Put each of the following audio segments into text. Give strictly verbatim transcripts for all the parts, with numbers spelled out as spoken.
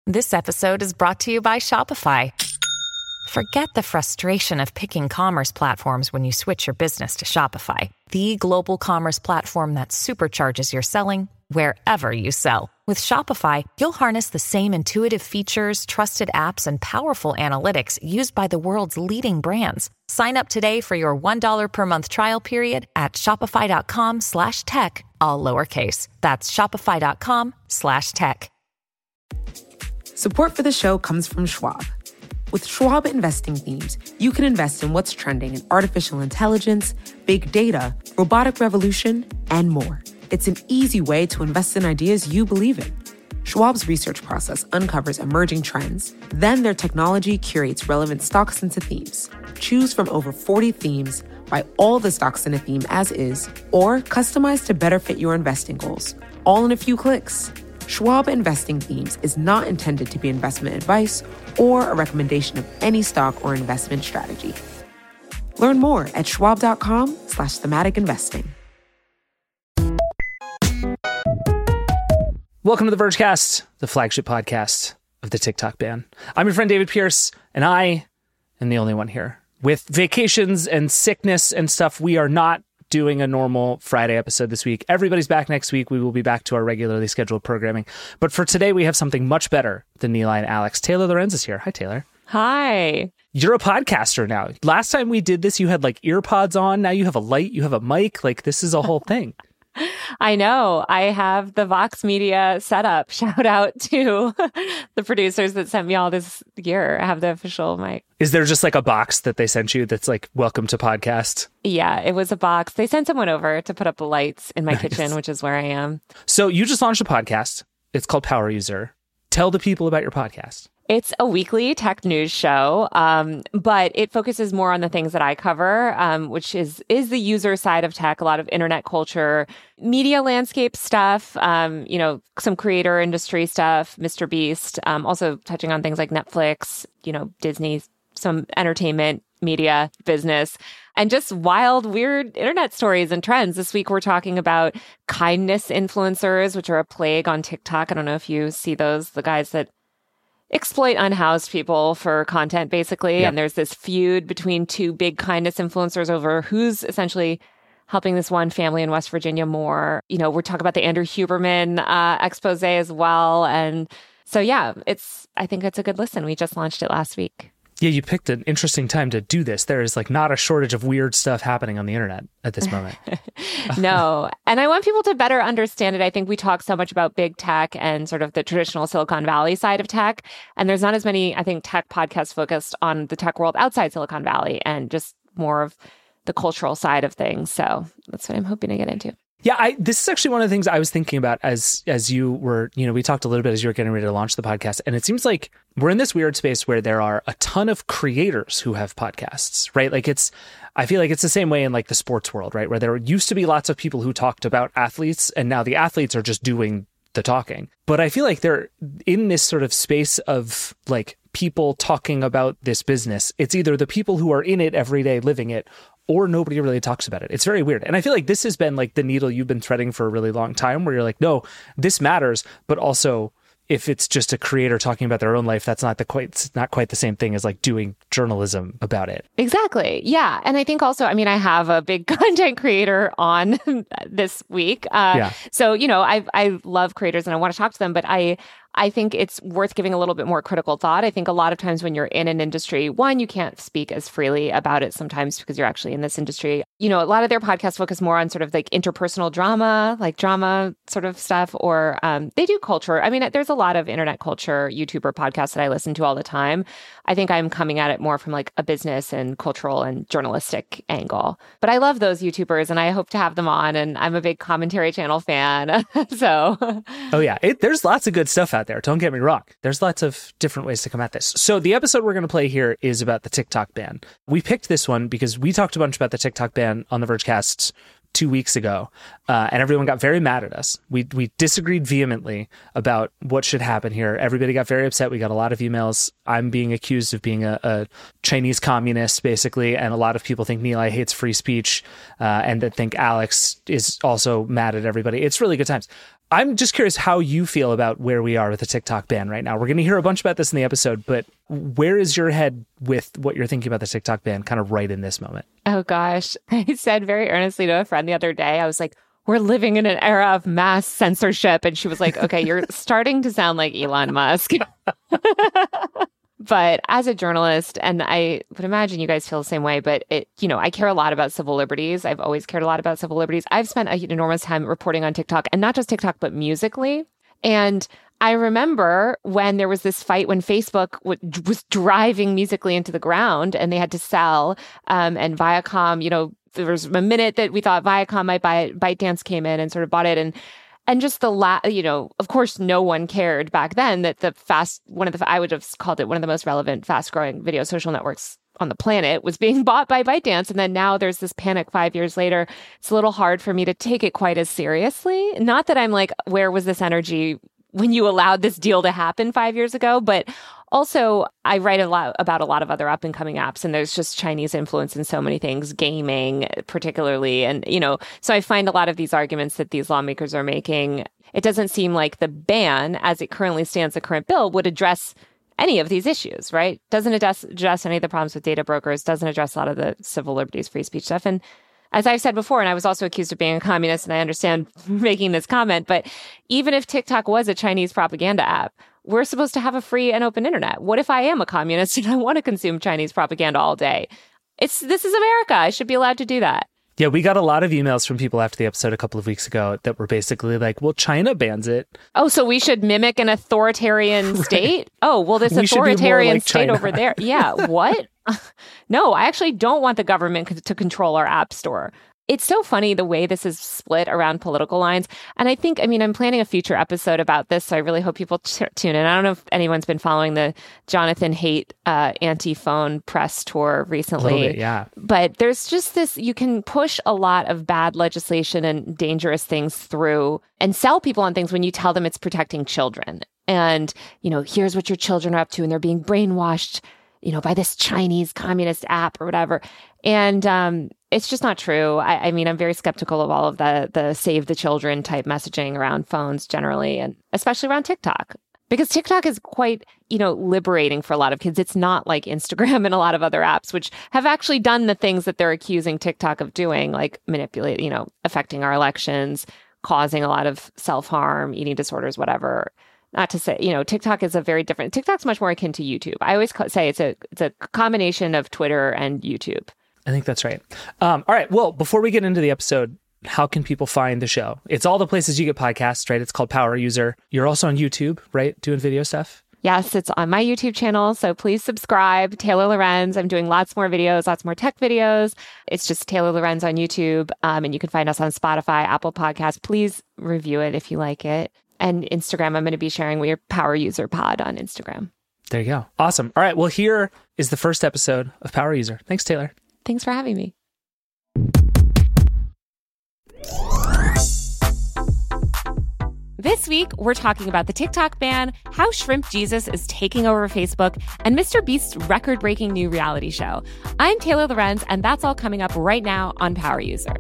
This episode is brought to you by Shopify. Forget the frustration of picking commerce platforms when you switch your business to Shopify, the global commerce platform that supercharges your selling wherever you sell. With Shopify, you'll harness the same intuitive features, trusted apps, and powerful analytics used by the world's leading brands. Sign up today for your one dollar per month trial period at shopify.com slash tech, all lowercase. That's shopify.com slash tech. Support for the show comes from Schwab. With Schwab Investing Themes, you can invest in what's trending in artificial intelligence, big data, robotic revolution, and more. It's an easy way to invest in ideas you believe in. Schwab's research process uncovers emerging trends. Then their technology curates relevant stocks into themes. Choose from over forty themes, buy all the stocks in a theme as is, or customize to better fit your investing goals, all in a few clicks. Schwab Investing Themes is not intended to be investment advice or a recommendation of any stock or investment strategy. Learn more at schwab.com slash thematic investing. Welcome to the Vergecast, the flagship podcast of the TikTok ban. I'm your friend David Pierce, and I am the only one here. With vacations and sickness and stuff, we are not doing a normal Friday episode this week. Everybody's back next week. We will be back to our regularly scheduled programming. But for today, we have something much better than Nilay and Alex. Taylor Lorenz is here. Hi, Taylor. Hi. You're a podcaster now. Last time we did this, you had like ear pods on. Now you have a light, you have a mic. Like, this is a whole thing. I know. I have the Vox Media setup. Shout out to the producers that sent me all this gear. I have the official mic. Is there just like a box that they sent you that's like, welcome to podcast? Yeah, it was a box. They sent someone over to put up the lights in my nice. kitchen, which is where I am. So you just launched a podcast. It's called Power User. Tell the people about your podcast. It's a weekly tech news show, um, but it focuses more on the things that I cover, um, which is is the user side of tech, a lot of internet culture, media landscape stuff, um, you know, some creator industry stuff, Mister Beast, um, also touching on things like Netflix, you know, Disney, some entertainment, media, business, and just wild, weird internet stories and trends. This week, we're talking about kindness influencers, which are a plague on TikTok. I don't know if you see those, the guys that exploit unhoused people for content, basically. Yeah. And there's this feud between two big kindness influencers over who's essentially helping this one family in West Virginia more. You know, we're talking about the Andrew Huberman uh, expose as well. And so, yeah, it's, I think it's a good listen. We just launched it last week. Yeah, you picked an interesting time to do this. There is like not a shortage of weird stuff happening on the internet at this moment. No. And I want people to better understand it. I think we talk so much about big tech and sort of the traditional Silicon Valley side of tech. And there's not as many, I think, tech podcasts focused on the tech world outside Silicon Valley and just more of the cultural side of things. So that's what I'm hoping to get into. Yeah, I, this is actually one of the things I was thinking about as as you were, you know, we talked a little bit as you were getting ready to launch the podcast. And it seems like we're in this weird space where there are a ton of creators who have podcasts, right? Like it's, I feel like it's the same way in like the sports world, right? Where there used to be lots of people who talked about athletes and now the athletes are just doing the talking. But I feel like they're in this sort of space of like people talking about this business. It's either the people who are in it every day living it, or nobody really talks about it. It's very weird. And I feel like this has been like the needle you've been threading for a really long time where you're like, no, this matters. But also if it's just a creator talking about their own life, that's not the quite, it's not quite the same thing as like doing journalism about it. Exactly. Yeah. And I think also, I mean, I have a big content creator on this week. Uh, yeah. So, you know, I I love creators and I want to talk to them, but I I think it's worth giving a little bit more critical thought. I think a lot of times when you're in an industry, one, you can't speak as freely about it sometimes because you're actually in this industry. You know, a lot of their podcasts focus more on sort of like interpersonal drama, like drama sort of stuff, or um, they do culture. I mean, there's a lot of internet culture YouTuber podcasts that I listen to all the time. I think I'm coming at it more from like a business and cultural and journalistic angle. But I love those YouTubers and I hope to have them on. And I'm a big commentary channel fan. So. Oh, yeah. It, there's lots of good stuff out there. Don't get me wrong. There's lots of different ways to come at this. So the episode we're going to play here is about the TikTok ban. We picked this one because we talked a bunch about the TikTok ban on the Vergecast two weeks ago, uh, and everyone got very mad at us. We we disagreed vehemently about what should happen here. Everybody got very upset. We got a lot of emails. I'm being accused of being a, a Chinese communist, basically, and a lot of people think Nilay hates free speech, uh, and that think Alex is also mad at everybody. It's really good times. I'm just curious how you feel about where we are with the TikTok ban right now. We're going to hear a bunch about this in the episode, but where is your head with what you're thinking about the TikTok ban kind of right in this moment? Oh, gosh. I said very earnestly to a friend the other day, I was like, we're living in an era of mass censorship. And she was like, okay, you're starting to sound like Elon Musk. But as a journalist, and I would imagine you guys feel the same way, but it, you know, I care a lot about civil liberties. I've always cared a lot about civil liberties. I've spent an enormous time reporting on TikTok, and not just TikTok, but Musical.ly. And I remember when there was this fight when Facebook w- was driving Musical.ly into the ground and they had to sell, um, and Viacom, you know, there was a minute that we thought Viacom might buy it. ByteDance came in and sort of bought it. And And just the, la- you know, of course, no one cared back then that the fast, one of the, I would have called it one of the most relevant, fast growing video social networks on the planet was being bought by ByteDance. And then now there's this panic five years later. It's a little hard for me to take it quite as seriously. Not that I'm like, where was this energy when you allowed this deal to happen five years ago? But also, I write a lot about a lot of other up and coming apps, and there's just Chinese influence in so many things, gaming particularly. And, you know, so I find a lot of these arguments that these lawmakers are making, it doesn't seem like the ban, as it currently stands, the current bill, would address any of these issues, right? Doesn't address, address any of the problems with data brokers, doesn't address a lot of the civil liberties, free speech stuff. And as I've said before, and I was also accused of being a communist, and I understand making this comment, but even if TikTok was a Chinese propaganda app, we're supposed to have a free and open internet. What if I am a communist and I want to consume Chinese propaganda all day? It's this is America. I should be allowed to do that. Yeah, we got a lot of emails from people after the episode a couple of weeks ago that were basically like, well, China bans it. Oh, so we should mimic an authoritarian state? Right. Oh, well, this we authoritarian like state China. Over there. Yeah, what? No, I actually don't want the government to control our app store. It's so funny the way this is split around political lines. And I think, I mean, I'm planning a future episode about this, so I really hope people t- tune in. I don't know if anyone's been following the Jonathan Haidt uh, anti-phone press tour recently. A little bit, yeah. But there's just this, you can push a lot of bad legislation and dangerous things through and sell people on things when you tell them it's protecting children. And, you know, here's what your children are up to, and they're being brainwashed, you know, by this Chinese communist app or whatever. And um, it's just not true. I, I mean, I'm very skeptical of all of the the save the children type messaging around phones generally, and especially around TikTok. Because TikTok is quite, you know, liberating for a lot of kids. It's not like Instagram and a lot of other apps, which have actually done the things that they're accusing TikTok of doing, like manipulate, you know, affecting our elections, causing a lot of self-harm, eating disorders, whatever. Not to say, you know, TikTok is a very different, TikTok's much more akin to YouTube. I always say it's a it's a combination of Twitter and YouTube. I think that's right. Um, all right. Well, before we get into the episode, how can people find the show? It's all the places you get podcasts, right? It's called Power User. You're also on YouTube, right? Doing video stuff? Yes, it's on my YouTube channel. So please subscribe. Taylor Lorenz. I'm doing lots more videos, lots more tech videos. It's just Taylor Lorenz on YouTube. Um, and you can find us on Spotify, Apple Podcasts. Please review it if you like it. And Instagram, I'm going to be sharing your Power User Pod on Instagram. There you go. Awesome. All right. Well, here is the first episode of Power User. Thanks, Taylor. Thanks for having me. This week, we're talking about the TikTok ban, how Shrimp Jesus is taking over Facebook, and Mister Beast's record-breaking new reality show. I'm Taylor Lorenz, and that's all coming up right now on Power User.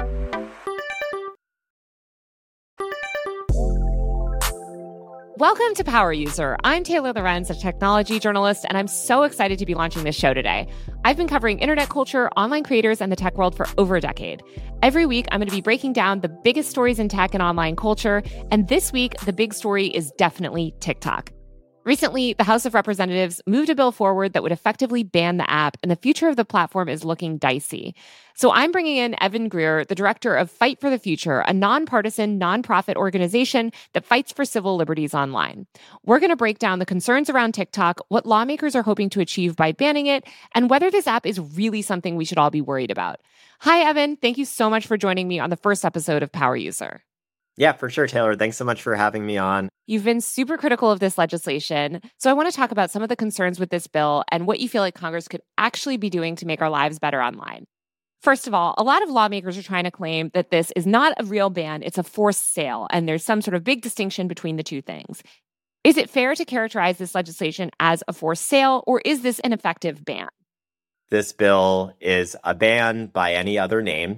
Welcome to Power User. I'm Taylor Lorenz, a technology journalist, and I'm so excited to be launching this show today. I've been covering internet culture, online creators, and the tech world for over a decade. Every week, I'm going to be breaking down the biggest stories in tech and online culture, and this week, the big story is definitely TikTok. Recently, the House of Representatives moved a bill forward that would effectively ban the app, and the future of the platform is looking dicey. So I'm bringing in Evan Greer, the director of Fight for the Future, a nonpartisan, nonprofit organization that fights for civil liberties online. We're going to break down the concerns around TikTok, what lawmakers are hoping to achieve by banning it, and whether this app is really something we should all be worried about. Hi, Evan. Thank you so much for joining me on the first episode of Power User. Yeah, for sure, Taylor. Thanks so much for having me on. You've been super critical of this legislation. So I want to talk about some of the concerns with this bill and what you feel like Congress could actually be doing to make our lives better online. First of all, a lot of lawmakers are trying to claim that this is not a real ban, it's a forced sale, and there's some sort of big distinction between the two things. Is it fair to characterize this legislation as a forced sale, or is this an effective ban? This bill is a ban by any other name.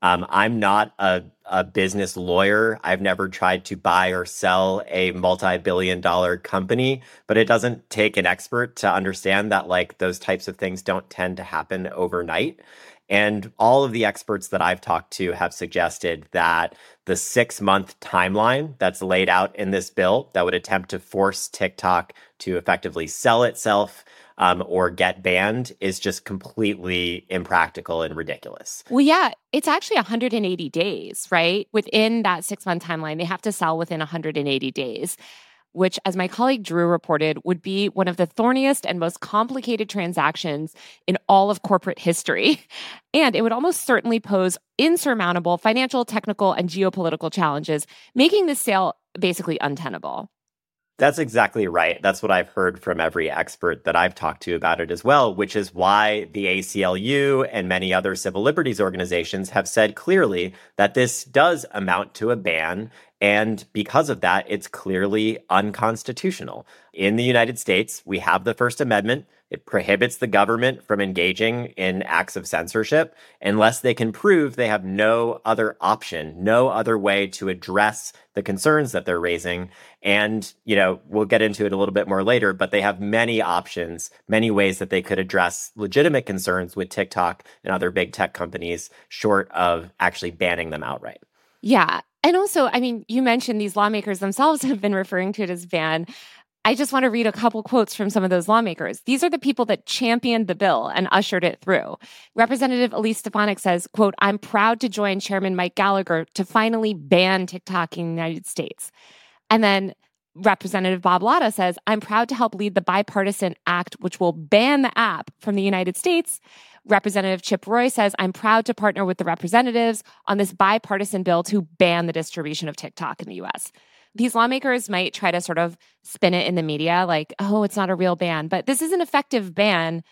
Um, I'm not a, a business lawyer. I've never tried to buy or sell a multi-billion dollar company, but it doesn't take an expert to understand that like those types of things don't tend to happen overnight. And all of the experts that I've talked to have suggested that the six-month timeline that's laid out in this bill that would attempt to force TikTok to effectively sell itself um, or get banned is just completely impractical and ridiculous. Well, yeah, it's actually one hundred eighty days, right? Within that six-month timeline, they have to sell within one hundred eighty days, which, as my colleague Drew reported, would be one of the thorniest and most complicated transactions in all of corporate history. And it would almost certainly pose insurmountable financial, technical, and geopolitical challenges, making this sale basically untenable. That's exactly right. That's what I've heard from every expert that I've talked to about it as well, which is why the A C L U and many other civil liberties organizations have said clearly that this does amount to a ban. And because of that, it's clearly unconstitutional. In the United States, we have the First Amendment. It prohibits the government from engaging in acts of censorship unless they can prove they have no other option, no other way to address the concerns that they're raising. And, you know, we'll get into it a little bit more later, but they have many options, many ways that they could address legitimate concerns with TikTok and other big tech companies short of actually banning them outright. Yeah. And also, I mean, you mentioned these lawmakers themselves have been referring to it as ban. I just want to read a couple quotes from some of those lawmakers. These are the people that championed the bill and ushered it through. Representative Elise Stefanik says, quote, "I'm proud to join Chairman Mike Gallagher to finally ban TikTok in the United States." And then Representative Bob Latta says, "I'm proud to help lead the bipartisan act which will ban the app from the United States." Representative Chip Roy says, "I'm proud to partner with the representatives on this bipartisan bill to ban the distribution of TikTok in the U S" These lawmakers might try to sort of spin it in the media like, oh, it's not a real ban, but this is an effective ban,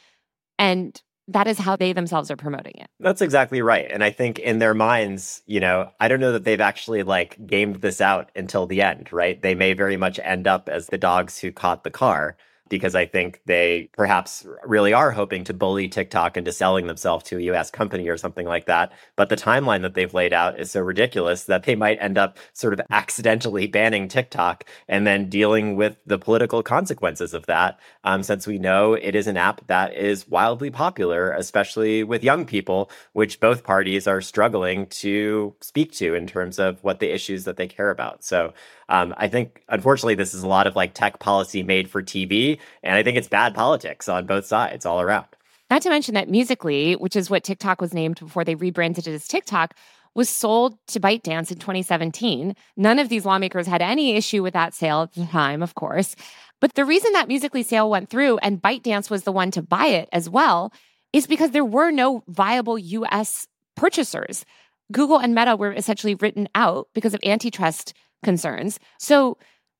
and that is how they themselves are promoting it. That's exactly right. And I think in their minds, you know, I don't know that they've actually like gamed this out until the end, right? They may very much end up as the dogs who caught the car, because I think they perhaps really are hoping to bully TikTok into selling themselves to a U S company or something like that. But the timeline that they've laid out is so ridiculous that they might end up sort of accidentally banning TikTok and then dealing with the political consequences of that, um, since we know it is an app that is wildly popular, especially with young people, which both parties are struggling to speak to in terms of what the issues that they care about. So Um, I think, unfortunately, this is a lot of like tech policy made for T V, and I think it's bad politics on both sides all around. Not to mention that Musical.ly, which is what TikTok was named before they rebranded it as TikTok, was sold to ByteDance in twenty seventeen. None of these lawmakers had any issue with that sale at the time, of course. But the reason that Musical.ly sale went through and ByteDance was the one to buy it as well is because there were no viable U S purchasers. Google and Meta were essentially written out because of antitrust concerns. So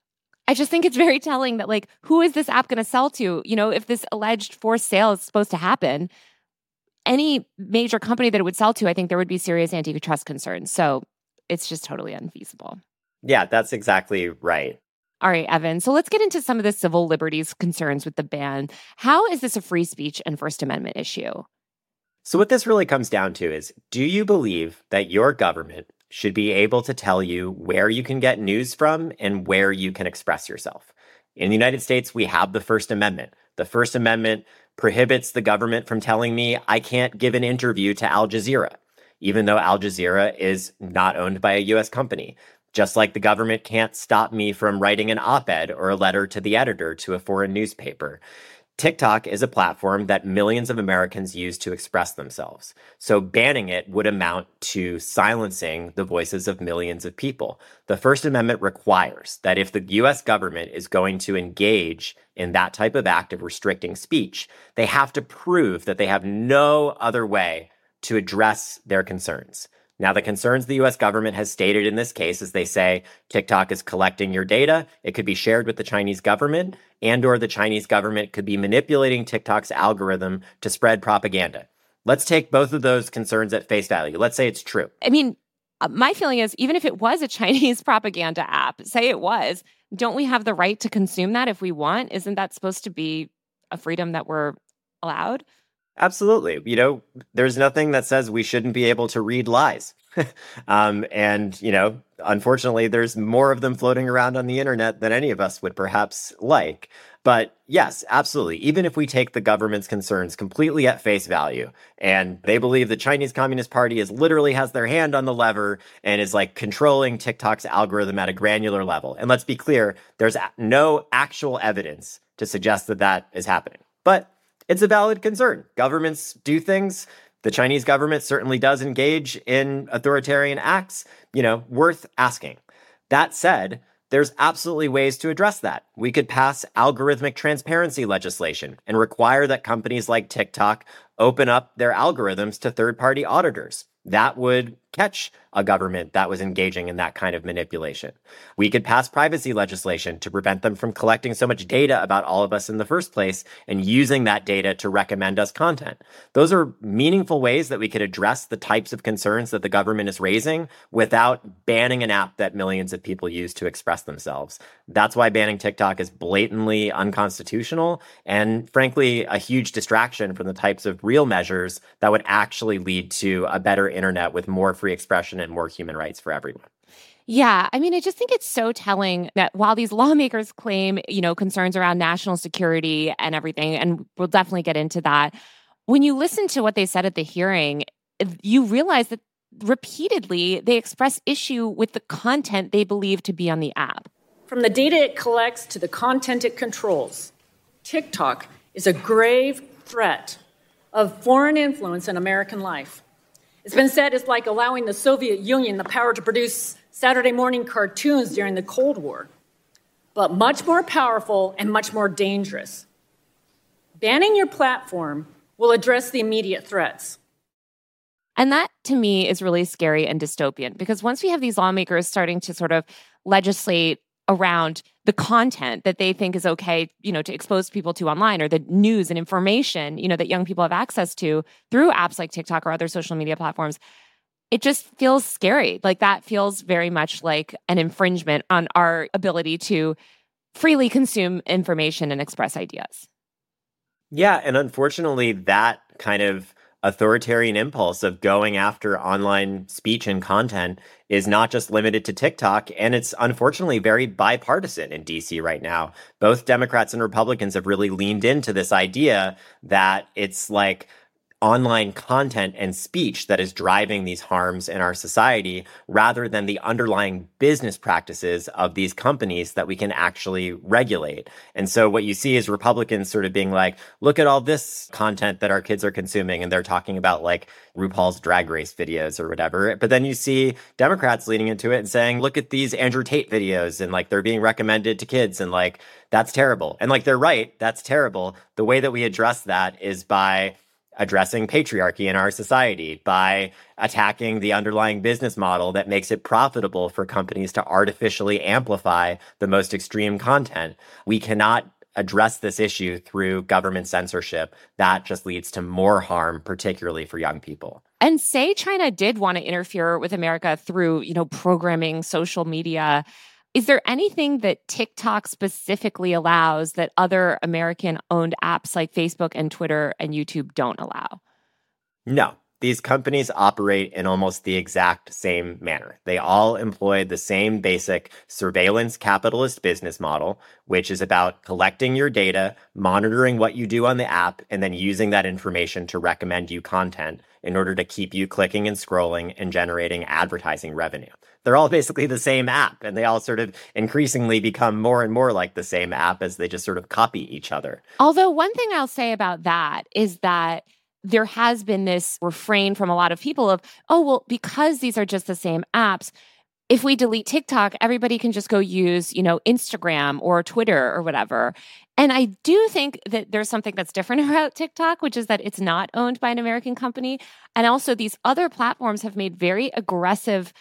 I just think it's very telling that, like, who is this app going to sell to? You know, if this alleged forced sale is supposed to happen, any major company that it would sell to, I think there would be serious antitrust concerns. So it's just totally unfeasible. Yeah, that's exactly right. All right, Evan. So let's get into some of the civil liberties concerns with the ban. How is this a free speech and First Amendment issue? So what this really comes down to is, do you believe that your government should be able to tell you where you can get news from and where you can express yourself? In the United States, we have the First Amendment. The First Amendment prohibits the government from telling me I can't give an interview to Al Jazeera, even though Al Jazeera is not owned by a U S company. Just like the government can't stop me from writing an op-ed or a letter to the editor to a foreign newspaper. TikTok is a platform that millions of Americans use to express themselves. So banning it would amount to silencing the voices of millions of people. The First Amendment requires that if the U S government is going to engage in that type of act of restricting speech, they have to prove that they have no other way to address their concerns. Now, the concerns the U S government has stated in this case is they say TikTok is collecting your data. It could be shared with the Chinese government, and or the Chinese government could be manipulating TikTok's algorithm to spread propaganda. Let's take both of those concerns at face value. Let's say it's true. I mean, my feeling is even if it was a Chinese propaganda app, say it was, don't we have the right to consume that if we want? Isn't that supposed to be a freedom that we're allowed? Absolutely. You know, there's nothing that says we shouldn't be able to read lies. um, and, you know, unfortunately, there's more of them floating around on the internet than any of us would perhaps like. But yes, absolutely. Even if we take the government's concerns completely at face value, and they believe the Chinese Communist Party is literally has their hand on the lever and is like controlling TikTok's algorithm at a granular level. And let's be clear, there's no actual evidence to suggest that that is happening. But it's a valid concern. Governments do things. The Chinese government certainly does engage in authoritarian acts, you know, worth asking. That said, there's absolutely ways to address that. We could pass algorithmic transparency legislation and require that companies like TikTok open up their algorithms to third-party auditors. That would catch a government that was engaging in that kind of manipulation. We could pass privacy legislation to prevent them from collecting so much data about all of us in the first place and using that data to recommend us content. Those are meaningful ways that we could address the types of concerns that the government is raising without banning an app that millions of people use to express themselves. That's why banning TikTok is blatantly unconstitutional and, frankly, a huge distraction from the types of real measures that would actually lead to a better internet with more free expression and more human rights for everyone. Yeah, I mean, I just think it's so telling that while these lawmakers claim, you know, concerns around national security and everything, and we'll definitely get into that, when you listen to what they said at the hearing, you realize that repeatedly they express issue with the content they believe to be on the app. From the data it collects to the content it controls, TikTok is a grave threat of foreign influence in American life. It's been said it's like allowing the Soviet Union the power to produce Saturday morning cartoons during the Cold War, but much more powerful and much more dangerous. Banning your platform will address the immediate threats. And that, to me, is really scary and dystopian, because once we have these lawmakers starting to sort of legislate around the content that they think is okay, you know, to expose people to online, or the news and information, you know, that young people have access to through apps like TikTok or other social media platforms, it just feels scary. Like that feels very much like an infringement on our ability to freely consume information and express ideas. Yeah, and unfortunately, that kind of authoritarian impulse of going after online speech and content is not just limited to TikTok, and it's unfortunately very bipartisan in D C right now. Both Democrats and Republicans have really leaned into this idea that it's like online content and speech that is driving these harms in our society, rather than the underlying business practices of these companies that we can actually regulate. And so what you see is Republicans sort of being like, look at all this content that our kids are consuming, and they're talking about like RuPaul's Drag Race videos or whatever. But then you see Democrats leaning into it and saying, look at these Andrew Tate videos, and like they're being recommended to kids, and like that's terrible. And like they're right, that's terrible. The way that we address that is by addressing patriarchy in our society, by attacking the underlying business model that makes it profitable for companies to artificially amplify the most extreme content. We cannot address this issue through government censorship. That just leads to more harm, particularly for young people. And say China did want to interfere with America through, you know, programming, social media. Is there anything that TikTok specifically allows that other American-owned apps like Facebook and Twitter and YouTube don't allow? No. These companies operate in almost the exact same manner. They all employ the same basic surveillance capitalist business model, which is about collecting your data, monitoring what you do on the app, and then using that information to recommend you content in order to keep you clicking and scrolling and generating advertising revenue. They're all basically the same app, and they all sort of increasingly become more and more like the same app as they just sort of copy each other. Although one thing I'll say about that is that there has been this refrain from a lot of people of, oh, well, because these are just the same apps, if we delete TikTok, everybody can just go use, you know, Instagram or Twitter or whatever. And I do think that there's something that's different about TikTok, which is that it's not owned by an American company. And also these other platforms have made very aggressive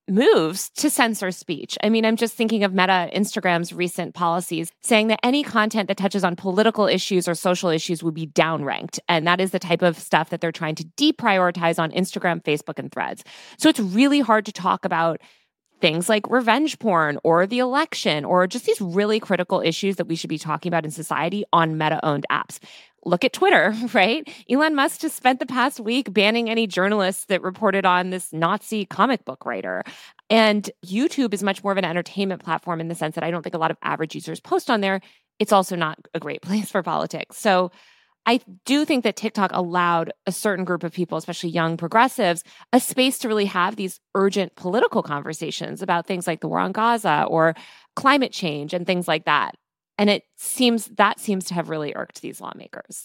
moves to censor speech. I mean, I'm just thinking of Meta, Instagram's recent policies saying that any content that touches on political issues or social issues would be downranked. And that is the type of stuff that they're trying to deprioritize on Instagram, Facebook, and Threads. So it's really hard to talk about things like revenge porn or the election or just these really critical issues that we should be talking about in society on Meta-owned apps. look at Twitter, right? Elon Musk just spent the past week banning any journalists that reported on this Nazi comic book writer. And YouTube is much more of an entertainment platform in the sense that I don't think a lot of average users post on there. It's also not a great place for politics. So I do think that TikTok allowed a certain group of people, especially young progressives, a space to really have these urgent political conversations about things like the war on Gaza or climate change and things like that. And it seems that seems to have really irked these lawmakers.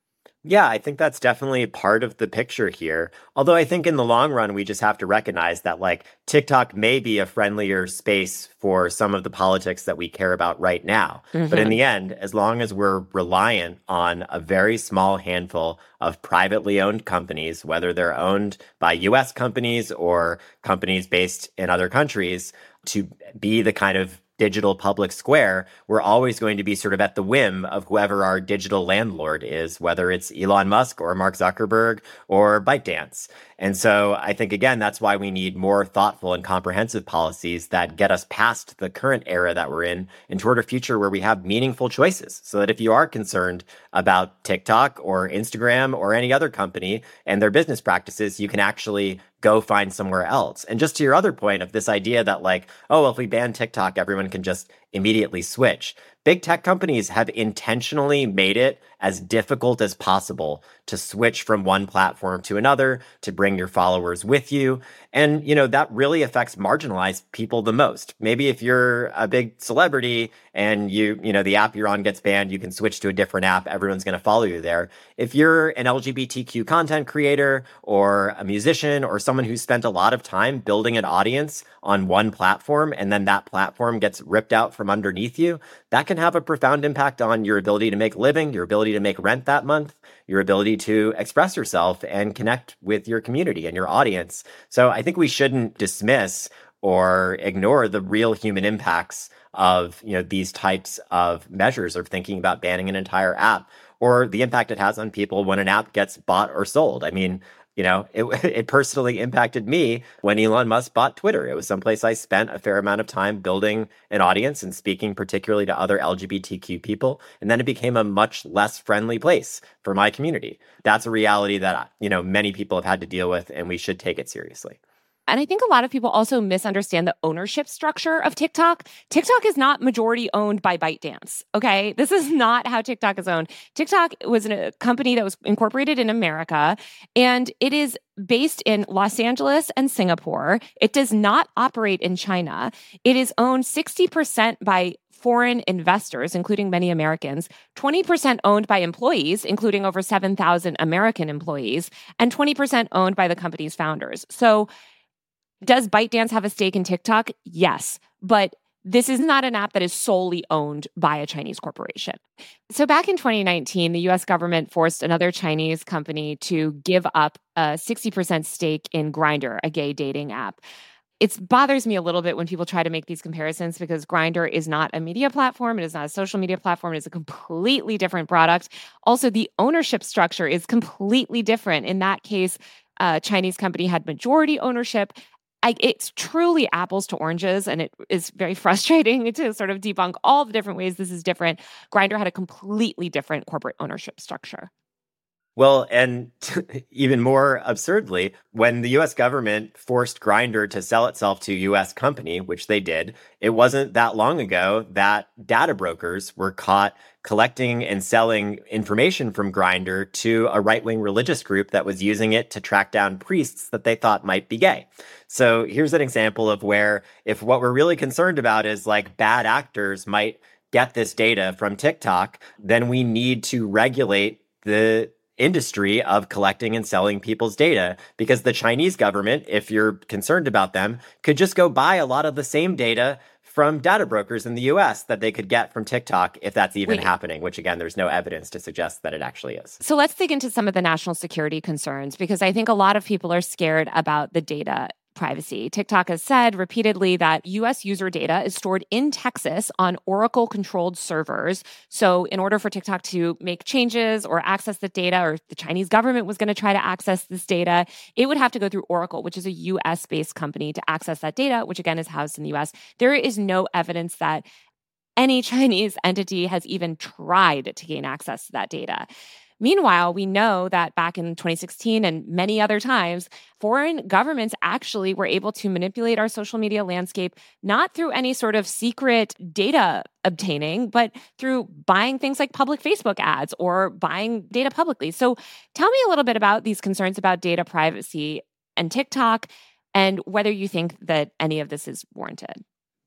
Yeah, I think that's definitely part of the picture here. Although I think in the long run, we just have to recognize that like TikTok may be a friendlier space for some of the politics that we care about right now. Mm-hmm. But in the end, as long as we're reliant on a very small handful of privately owned companies, whether they're owned by U S companies or companies based in other countries, to be the kind of digital public square, we're always going to be sort of at the whim of whoever our digital landlord is, whether it's Elon Musk or Mark Zuckerberg or ByteDance. And so I think, again, that's why we need more thoughtful and comprehensive policies that get us past the current era that we're in and toward a future where we have meaningful choices. So that if you are concerned about TikTok or Instagram or any other company and their business practices, you can actually go find somewhere else. And just to your other point of this idea that like, oh, well, if we ban TikTok, everyone can just immediately switch. Big tech companies have intentionally made it as difficult as possible to switch from one platform to another, to bring your followers with you. And, you know, that really affects marginalized people the most. Maybe if you're a big celebrity and you, you know, the app you're on gets banned, you can switch to a different app. Everyone's going to follow you there. If you're an L G B T Q content creator or a musician or someone who's spent a lot of time building an audience on one platform and then that platform gets ripped out from underneath you, that can have a profound impact on your ability to make a living, your ability to make rent that month, your ability to express yourself and connect with your community and your audience. So I think we shouldn't dismiss or ignore the real human impacts of, you know, these types of measures of thinking about banning an entire app or the impact it has on people when an app gets bought or sold. I mean, you know, it, it personally impacted me when Elon Musk bought Twitter. It was someplace I spent a fair amount of time building an audience and speaking particularly to other L G B T Q people. And then it became a much less friendly place for my community. That's a reality that, you know, many people have had to deal with, and we should take it seriously. And I think a lot of people also misunderstand the ownership structure of TikTok. TikTok is not majority owned by ByteDance, okay? This is not how TikTok is owned. TikTok was a company that was incorporated in America, and it is based in Los Angeles and Singapore. It does not operate in China. It is owned sixty percent by foreign investors, including many Americans, twenty percent owned by employees, including over seven thousand American employees, and twenty percent owned by the company's founders. So does ByteDance have a stake in TikTok? Yes, but this is not an app that is solely owned by a Chinese corporation. So back in twenty nineteen, the U S government forced another Chinese company to give up a sixty percent stake in Grindr, a gay dating app. It bothers me a little bit when people try to make these comparisons because Grindr is not a media platform. It is not a social media platform. It is a completely different product. Also, the ownership structure is completely different. In that case, a Chinese company had majority ownership. I, it's truly apples to oranges, and it is very frustrating to sort of debunk all the different ways this is different. Grindr had a completely different corporate ownership structure. Well, and even more absurdly, when the U S government forced Grindr to sell itself to a U S company, which they did, it wasn't that long ago that data brokers were caught collecting and selling information from Grindr to a right-wing religious group that was using it to track down priests that they thought might be gay. So here's an example of where if what we're really concerned about is like bad actors might get this data from TikTok, then we need to regulate the industry of collecting and selling people's data, because the Chinese government, if you're concerned about them, could just go buy a lot of the same data from data brokers in the U S that they could get from TikTok if that's even Wait. happening, which again, there's no evidence to suggest that it actually is. So let's dig into some of the national security concerns, because I think a lot of people are scared about the data privacy. TikTok has said repeatedly that U S user data is stored in Texas on Oracle-controlled servers. So in order for TikTok to make changes or access the data, or the Chinese government was going to try to access this data, it would have to go through Oracle, which is a U S-based company, to access that data, which again is housed in the U S. There is no evidence that any Chinese entity has even tried to gain access to that data. Meanwhile, we know that back in twenty sixteen and many other times, foreign governments actually were able to manipulate our social media landscape, not through any sort of secret data obtaining, but through buying things like public Facebook ads or buying data publicly. So tell me a little bit about these concerns about data privacy and TikTok and whether you think that any of this is warranted.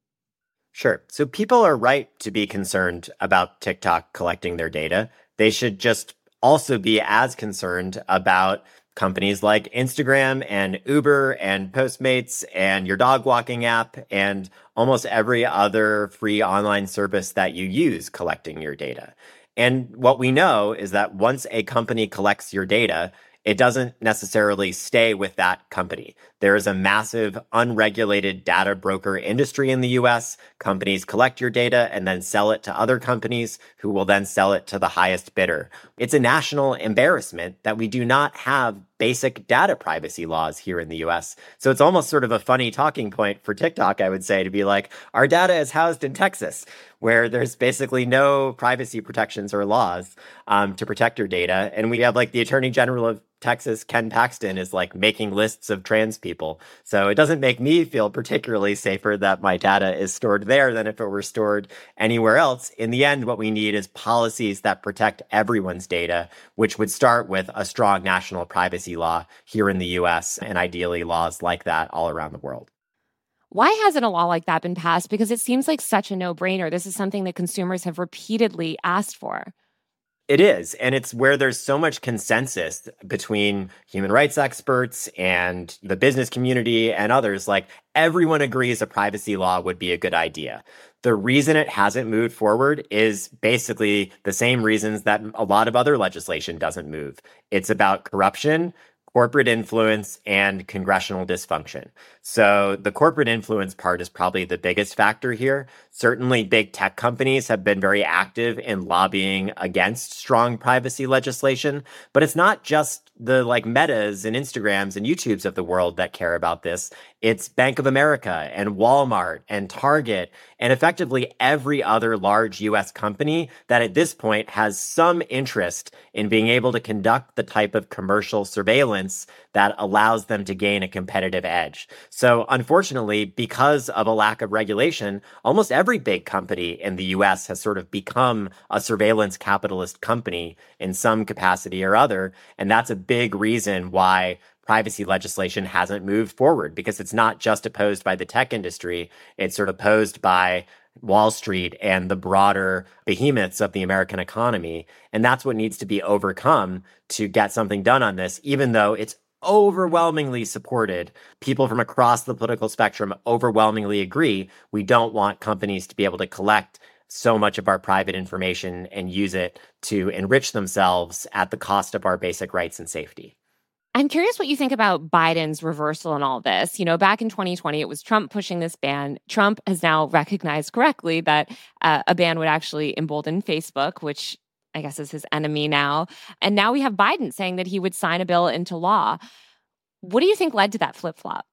Sure. So people are right to be concerned about TikTok collecting their data. They should just also be as concerned about companies like Instagram and Uber and Postmates and your dog walking app and almost every other free online service that you use collecting your data. And what we know is that once a company collects your data, it doesn't necessarily stay with that company. There is a massive unregulated data broker industry in the U S. Companies collect your data and then sell it to other companies who will then sell it to the highest bidder. It's a national embarrassment that we do not have basic data privacy laws here in the U S. So it's almost sort of a funny talking point for TikTok, I would say, to be like, our data is housed in Texas, where there's basically no privacy protections or laws um, to protect your data. And we have like the Attorney General of Texas, Ken Paxton, is like making lists of trans people. So it doesn't make me feel particularly safer that my data is stored there than if it were stored anywhere else. In the end, what we need is policies that protect everyone's data, which would start with a strong national privacy law here in the U S and ideally laws like that all around the world. Why hasn't a law like that been passed? Because it seems like such a no-brainer. This is something that consumers have repeatedly asked for. It is. And it's where there's so much consensus between human rights experts and the business community and others. Like, everyone agrees a privacy law would be a good idea. The reason it hasn't moved forward is basically the same reasons that a lot of other legislation doesn't move. It's about corruption, corporate influence, and congressional dysfunction. So the corporate influence part is probably the biggest factor here. Certainly, big tech companies have been very active in lobbying against strong privacy legislation, but it's not just the like Metas and Instagrams and YouTubes of the world that care about this. It's Bank of America and Walmart and Target and effectively every other large U S company that at this point has some interest in being able to conduct the type of commercial surveillance that allows them to gain a competitive edge. So unfortunately, because of a lack of regulation, almost every big company in the U S has sort of become a surveillance capitalist company in some capacity or other. And that's a big reason why privacy legislation hasn't moved forward, because it's not just opposed by the tech industry. It's sort of opposed by Wall Street and the broader behemoths of the American economy. And that's what needs to be overcome to get something done on this, even though it's overwhelmingly supported. People from across the political spectrum overwhelmingly agree we don't want companies to be able to collect so much of our private information and use it to enrich themselves at the cost of our basic rights and safety. I'm curious what you think about Biden's reversal in all this. You know, back in twenty twenty, it was Trump pushing this ban. Trump has now recognized correctly that uh, a ban would actually embolden Facebook, which I guess is his enemy now. And now we have Biden saying that he would sign a bill into law. What do you think led to that flip-flop?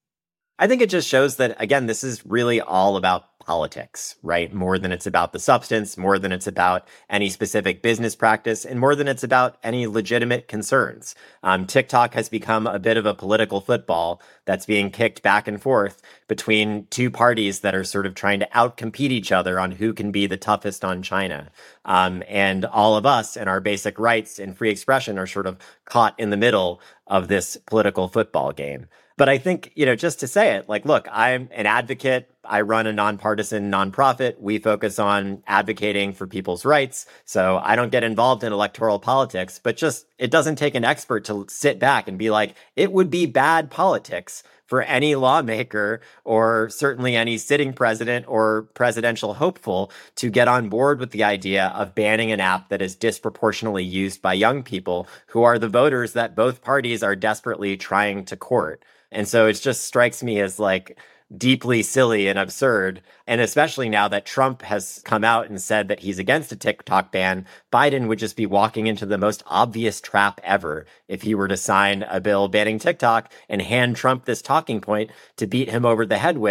I think it just shows that, again, this is really all about politics, right? More than it's about the substance, more than it's about any specific business practice, and more than it's about any legitimate concerns. Um, TikTok has become a bit of a political football that's being kicked back and forth between two parties that are sort of trying to outcompete each other on who can be the toughest on China. Um, and all of us and our basic rights and free expression are sort of caught in the middle of this political football game. But I think, you know, just to say it, like, look, I'm an advocate. I run a nonpartisan nonprofit. We focus on advocating for people's rights. So I don't get involved in electoral politics, but just it doesn't take an expert to sit back and be like, it would be bad politics for any lawmaker or certainly any sitting president or presidential hopeful to get on board with the idea of banning an app that is disproportionately used by young people who are the voters that both parties are desperately trying to court. And so it just strikes me as like deeply silly and absurd. And especially now that Trump has come out and said that he's against a TikTok ban, Biden would just be walking into the most obvious trap ever if he were to sign a bill banning TikTok and hand Trump this talking point to beat him over the head with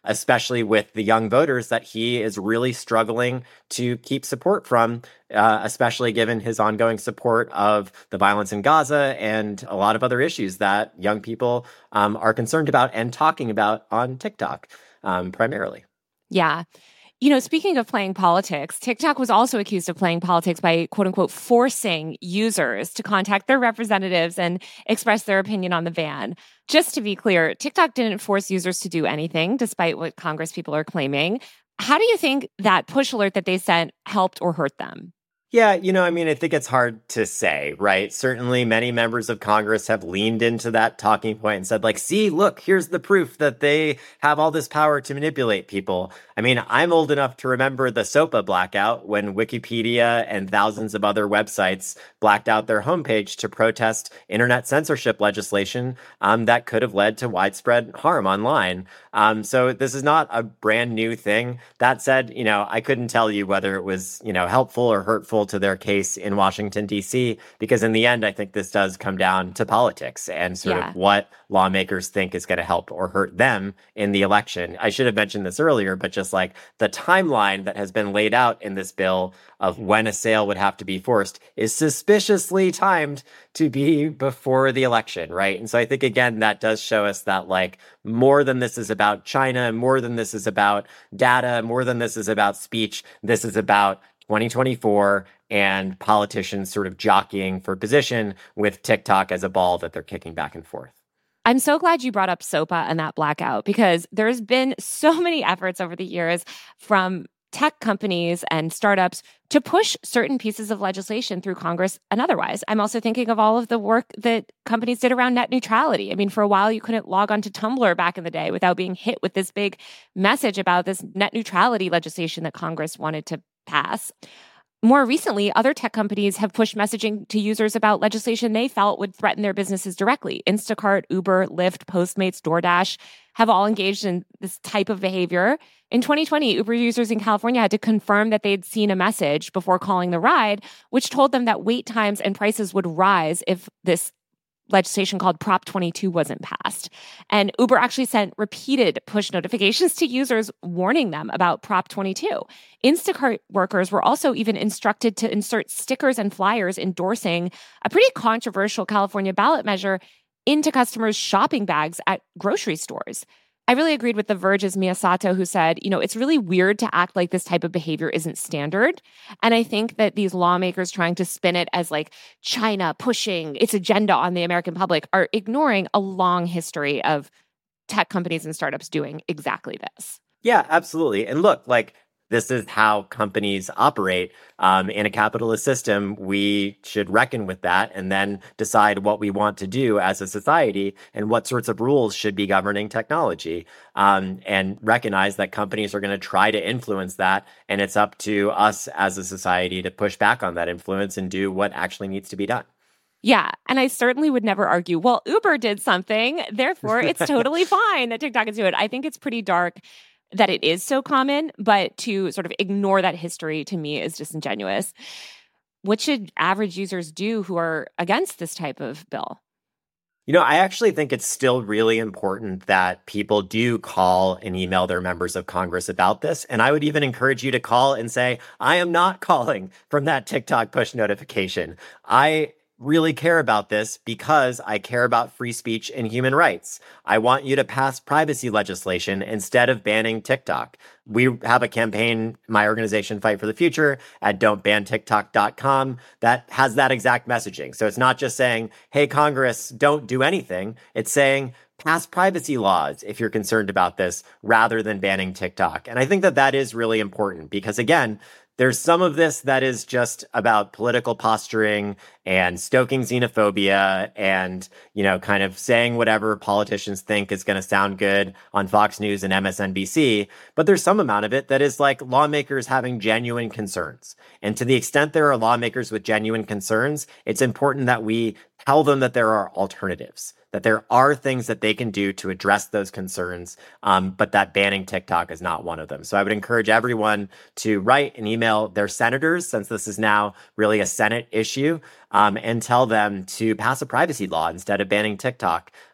especially with the young voters that he is really struggling to keep support from, uh, especially given his ongoing support of the violence in Gaza and a lot of other issues that young people um, are concerned about and talking about on TikTok um, primarily. Yeah. You know, speaking of playing politics, TikTok was also accused of playing politics by, quote unquote, forcing users to contact their representatives and express their opinion on the ban. Just to be clear, TikTok didn't force users to do anything, despite what Congress people are claiming. How do you think that push alert that they sent helped or hurt them? Yeah, you know, I mean, I think it's hard to say, right? Certainly many members of Congress have leaned into that talking point and said, like, see, look, here's the proof that they have all this power to manipulate people. I mean, I'm old enough to remember the SOPA blackout when Wikipedia and thousands of other websites blacked out their homepage to protest internet censorship legislation um, that could have led to widespread harm online. Um, so this is not a brand new thing. That said, you know, I couldn't tell you whether it was, you know, helpful or hurtful to their case in Washington, D C, because in the end, I think this does come down to politics and sort Yeah. of what lawmakers think is going to help or hurt them in the election. I should have mentioned this earlier, but just like the timeline that has been laid out in this bill of when a sale would have to be forced is suspiciously timed to be before the election, right? And so I think, again, that does show us that like more than this is about China, more than this is about data, more than this is about speech, this is about twenty twenty-four and politicians sort of jockeying for position with TikTok as a ball that they're kicking back and forth. I'm so glad you brought up SOPA and that blackout, because there's been so many efforts over the years from tech companies and startups to push certain pieces of legislation through Congress and otherwise. I'm also thinking of all of the work that companies did around net neutrality. I mean, for a while, you couldn't log onto Tumblr back in the day without being hit with this big message about this net neutrality legislation that Congress wanted to pass. More recently, other tech companies have pushed messaging to users about legislation they felt would threaten their businesses directly. Instacart, Uber, Lyft, Postmates, DoorDash have all engaged in this type of behavior. In twenty twenty, Uber users in California had to confirm that they'd seen a message before calling the ride, which told them that wait times and prices would rise if this legislation called Prop twenty-two wasn't passed. And Uber actually sent repeated push notifications to users warning them about Prop twenty-two. Instacart workers were also even instructed to insert stickers and flyers endorsing a pretty controversial California ballot measure into customers' shopping bags at grocery stores. I really agreed with The Verge's Mia Sato, who said, you know, it's really weird to act like this type of behavior isn't standard. And I think that these lawmakers trying to spin it as like China pushing its agenda on the American public are ignoring a long history of tech companies and startups doing exactly this. Yeah, absolutely. And look, like, this is how companies operate. Um, in a capitalist system, we should reckon with that and then decide what we want to do as a society and what sorts of rules should be governing technology. Um, and recognize that companies are going to try to influence that. And it's up to us as a society to push back on that influence and do what actually needs to be done. Yeah. And I certainly would never argue, well, Uber did something, therefore it's totally fine that TikTok is doing it. I think it's pretty dark that it is so common, but to sort of ignore that history to me is disingenuous. What should average users do who are against this type of bill? You know, I actually think it's still really important that people do call and email their members of Congress about this. And I would even encourage you to call and say, I am not calling from that TikTok push notification. I really care about this because I care about free speech and human rights. I want you to pass privacy legislation instead of banning TikTok. We have a campaign, my organization Fight for the Future, at don't ban tiktok dot com that has that exact messaging. So it's not just saying, hey, Congress, don't do anything. It's saying, pass privacy laws if you're concerned about this, rather than banning TikTok. And I think that that is really important because, again, there's some of this that is just about political posturing and stoking xenophobia and, you know, kind of saying whatever politicians think is going to sound good on Fox News and M S N B C. But there's some amount of it that is like lawmakers having genuine concerns. And to the extent there are lawmakers with genuine concerns, it's important that we tell them that there are alternatives, that there are things that they can do to address those concerns, um, but that banning TikTok is not one of them. So I would encourage everyone to write and email their senators, since this is now really a Senate issue, um, and tell them to pass a privacy law instead of banning TikTok.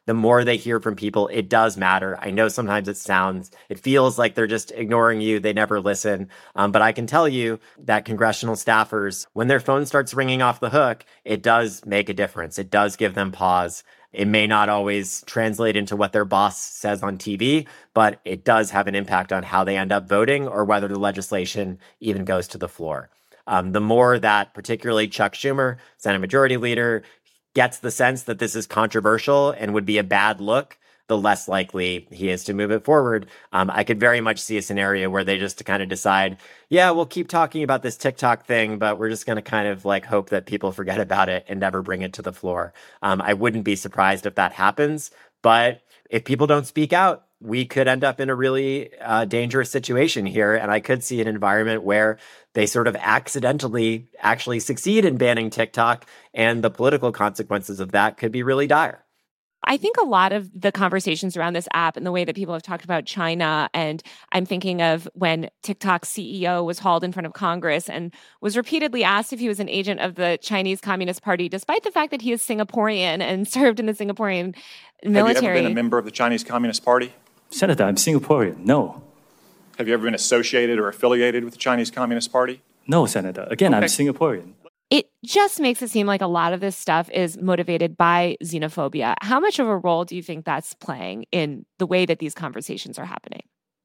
the more they hear from people, it does matter. I know sometimes it sounds, it feels like they're just ignoring you. They never listen. Um, but I can tell you that congressional staffers, when their phone starts ringing off the hook, it does make a difference. It does give them pause. It may not always translate into what their boss says on T V, but it does have an impact on how they end up voting or whether the legislation even goes to the floor. Um, the more that particularly Chuck Schumer, Senate Majority Leader, gets the sense that this is controversial and would be a bad look, the less likely he is to move it forward. Um, I could very much see a scenario where they just kind of decide, yeah, we'll keep talking about this TikTok thing, but we're just going to kind of like hope that people forget about it and never bring it to the floor. Um, I wouldn't be surprised if that happens, but if people don't speak out, we could end up in a really uh, dangerous situation here. And I could see an environment where they sort of accidentally actually succeed in banning TikTok, and the political consequences of that could be really dire. I think a lot of the conversations around this app and the way that people have talked about China, and I'm thinking of when TikTok's C E O was hauled in front of Congress and was repeatedly asked if he was an agent of the Chinese Communist Party, despite the fact that he is Singaporean and served in the Singaporean military. Have you ever been a member of the Chinese Communist Party? Senator, I'm Singaporean. No. Have you ever been associated or affiliated with the Chinese Communist Party? No, Senator. Again, okay. I'm Singaporean. It just makes it seem like a lot of this stuff is motivated by xenophobia. How much of a role do you think that's playing in the way that these conversations are happening?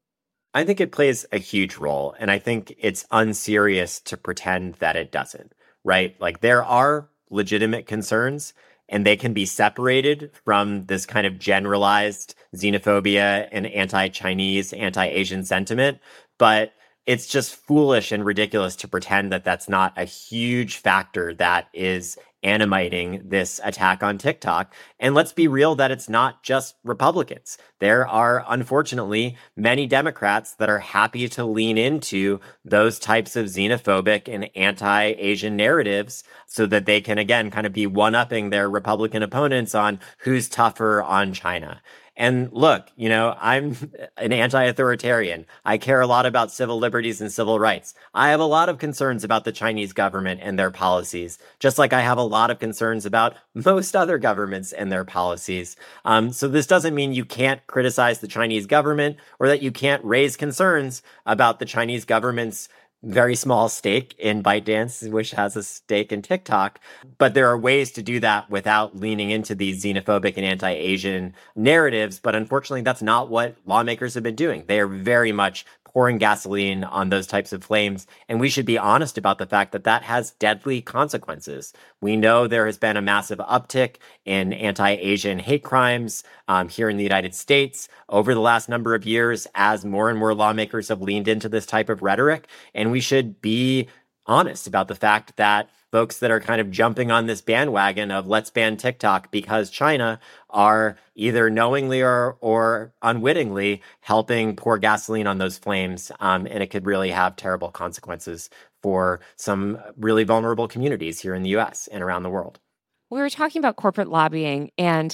I think it plays a huge role, and I think it's unserious to pretend that it doesn't, right? Like, there are legitimate concerns, and they can be separated from this kind of generalized xenophobia and anti-Chinese, anti-Asian sentiment, but it's just foolish and ridiculous to pretend that that's not a huge factor that is animating this attack on TikTok. And let's be real that it's not just Republicans. There are, unfortunately, many Democrats that are happy to lean into those types of xenophobic and anti-Asian narratives so that they can, again, kind of be one-upping their Republican opponents on who's tougher on China. And look, you know, I'm an anti-authoritarian. I care a lot about civil liberties and civil rights. I have a lot of concerns about the Chinese government and their policies, just like I have a lot of concerns about most other governments and their policies. Um, so this doesn't mean you can't criticize the Chinese government or that you can't raise concerns about the Chinese government's very small stake in ByteDance, which has a stake in TikTok. But there are ways to do that without leaning into these xenophobic and anti-Asian narratives. But unfortunately, that's not what lawmakers have been doing. They are very much pouring gasoline on those types of flames. And we should be honest about the fact that that has deadly consequences. We know there has been a massive uptick in anti-Asian hate crimes um, here in the United States over the last number of years as more and more lawmakers have leaned into this type of rhetoric. And we should be honest about the fact that folks that are kind of jumping on this bandwagon of let's ban TikTok because China are either knowingly or, or unwittingly helping pour gasoline on those flames. Um, and it could really have terrible consequences for some really vulnerable communities here in the U S and around the world. We were talking about corporate lobbying, and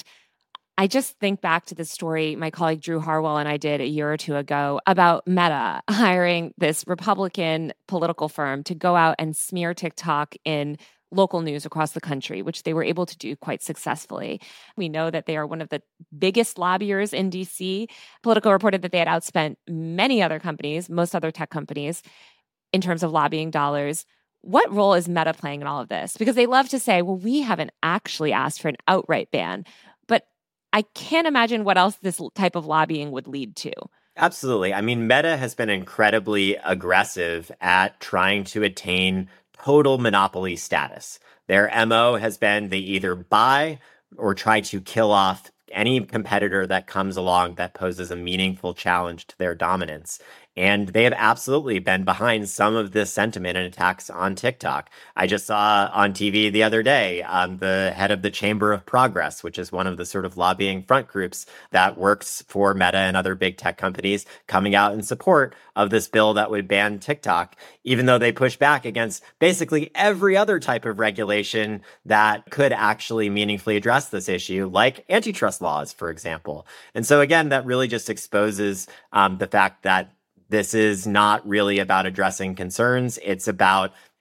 I just think back to the story my colleague Drew Harwell and I did a year or two ago about Meta hiring this Republican political firm to go out and smear TikTok in local news across the country, which they were able to do quite successfully. We know that they are one of the biggest lobbyers in D C. Politico reported that they had outspent many other companies, most other tech companies, in terms of lobbying dollars. What role is Meta playing in all of this? Because they love to say, well, we haven't actually asked for an outright ban, but I can't imagine what else this type of lobbying would lead to. Absolutely. I mean, Meta has been incredibly aggressive at trying to attain total monopoly status. Their M O has been they either buy or try to kill off any competitor that comes along that poses a meaningful challenge to their dominance. And they have absolutely been behind some of this sentiment and attacks on TikTok. I just saw on T V the other day um, the head of the Chamber of Progress, which is one of the sort of lobbying front groups that works for Meta and other big tech companies, coming out in support of this bill that would ban TikTok, even though they push back against basically every other type of regulation that could actually meaningfully address this issue, like antitrust laws, for example. And so again, that really just exposes um, the fact that this is not really about addressing concerns. It's about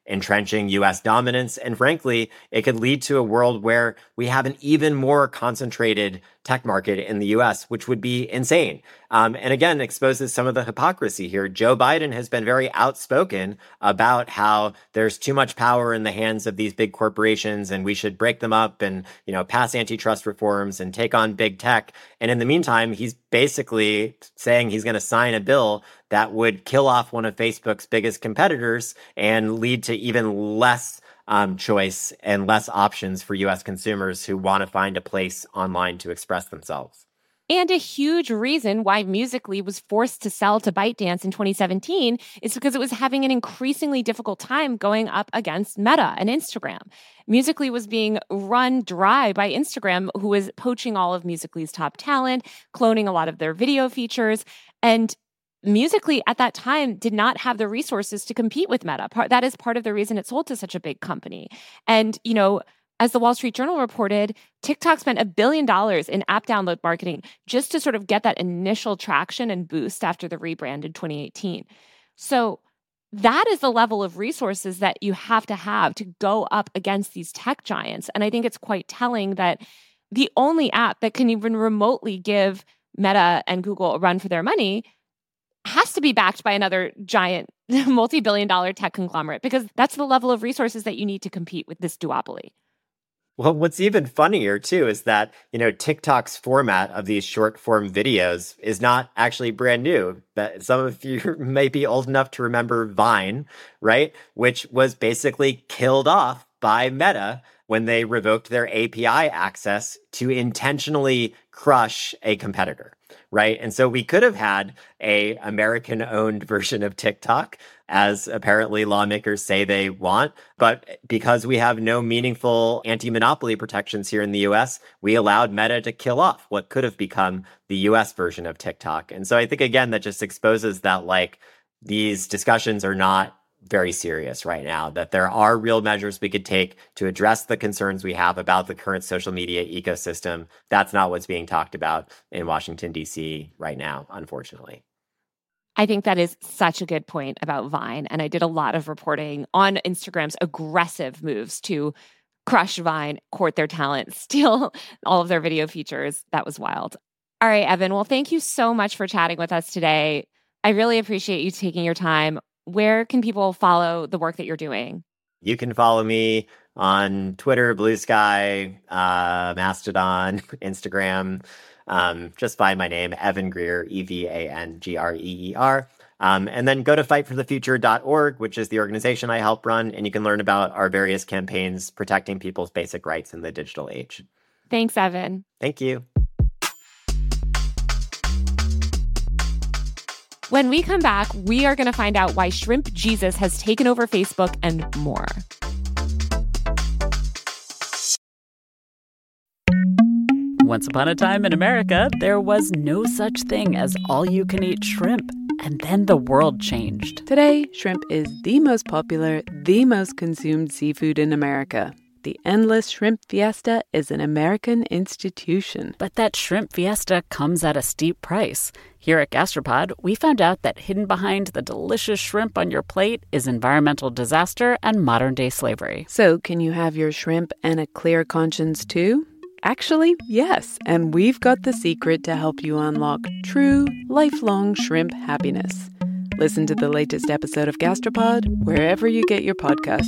entrenching U S dominance. And frankly, it could lead to a world where we have an even more concentrated tech market in the U S, which would be insane. Um, and again, exposes some of the hypocrisy here. Joe Biden has been very outspoken about how there's too much power in the hands of these big corporations and we should break them up and, you know, pass antitrust reforms and take on big tech. And in the meantime, he's basically saying he's going to sign a bill that would kill off one of Facebook's biggest competitors and lead to even less um, choice and less options for U S consumers who want to find a place online to express themselves. And a huge reason why Musical.ly was forced to sell to ByteDance in twenty seventeen is because it was having an increasingly difficult time going up against Meta and Instagram. Musical.ly was being run dry by Instagram, who was poaching all of Musical.ly's top talent, cloning a lot of their video features, and Musical.ly at that time did not have the resources to compete with Meta. Part, that is part of the reason it sold to such a big company. And, you know, as the Wall Street Journal reported, TikTok spent a billion dollars in app download marketing just to sort of get that initial traction and boost after the rebrand in twenty eighteen. So that is the level of resources that you have to have to go up against these tech giants. And I think it's quite telling that the only app that can even remotely give Meta and Google a run for their money has to be backed by another giant multi-billion dollar tech conglomerate, because that's the level of resources that you need to compete with this duopoly. Well, what's even funnier, too, is that, you know, TikTok's format of these short form videos is not actually brand new. But some of you may be old enough to remember Vine, right? Which was basically killed off by Meta when they revoked their A P I access to intentionally crush a competitor, right? And so we could have had a American-owned version of TikTok, as apparently lawmakers say they want. But because we have no meaningful anti-monopoly protections here in the U S, we allowed Meta to kill off what could have become the U S version of TikTok. And so I think, again, that just exposes that, like, these discussions are not very serious right now, that there are real measures we could take to address the concerns we have about the current social media ecosystem. That's not what's being talked about in Washington, D C right now, unfortunately. I think that is such a good point about Vine. And I did a lot of reporting on Instagram's aggressive moves to crush Vine, court their talent, steal all of their video features. That was wild. All right, Evan. Well, thank you so much for chatting with us today. I really appreciate you taking your time. Where can people follow the work that you're doing? You can follow me on Twitter, Blue Sky, uh, Mastodon, Instagram. Um, just find my name, Evan Greer, E V A N G R E E R. Um, and then go to fight for the future dot org, which is the organization I help run, and you can learn about our various campaigns protecting people's basic rights in the digital age. Thanks, Evan. Thank you. When we come back, we are going to find out why Shrimp Jesus has taken over Facebook and more. Once upon a time in America, there was no such thing as all-you-can-eat shrimp. And then the world changed. Today, shrimp is the most popular, the most consumed seafood in America. The Endless Shrimp Fiesta is an American institution. But that shrimp fiesta comes at a steep price. Here at Gastropod, we found out that hidden behind the delicious shrimp on your plate is environmental disaster and modern-day slavery. So, can you have your shrimp and a clear conscience too? Actually, yes, and we've got the secret to help you unlock true, lifelong shrimp happiness. Listen to the latest episode of Gastropod wherever you get your podcasts.